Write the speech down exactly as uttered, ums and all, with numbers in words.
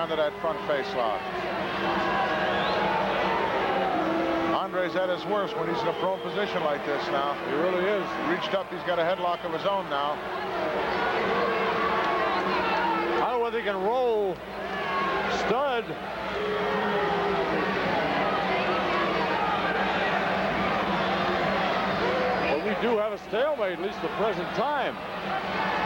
down to that front face lock. Andre's at his worst when he's in a prone position like this now. He really is. Reached up. He's got a headlock of his own now. I don't know whether he can roll Stud. But we do have a stalemate, at least the present time.